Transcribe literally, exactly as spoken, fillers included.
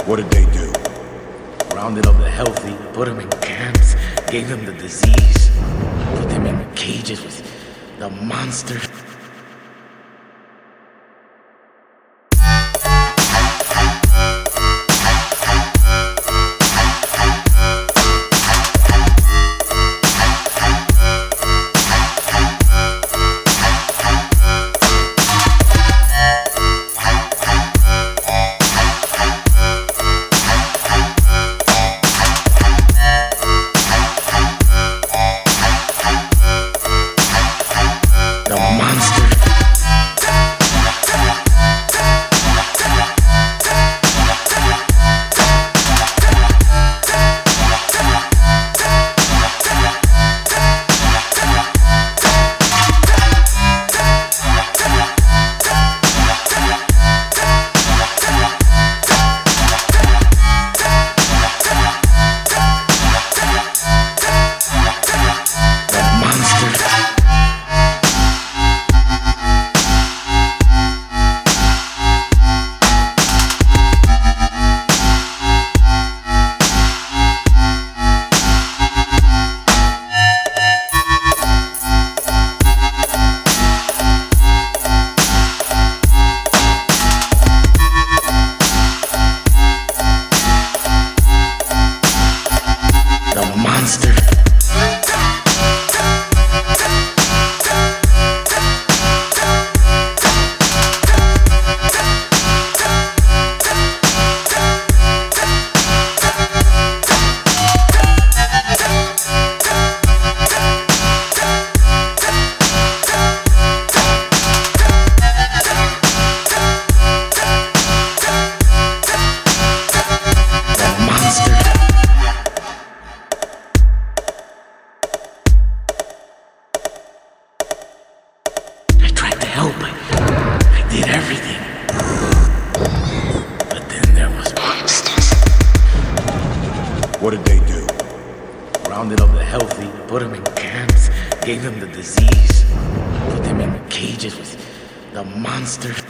What did they do? Rounded up the healthy, put them in camps, gave them the disease, put them in cages with the monsters. Help. I did everything. But then there was monsters. What did they do? Rounded up the healthy, put them in camps, gave them the disease, put them in cages with the monsters.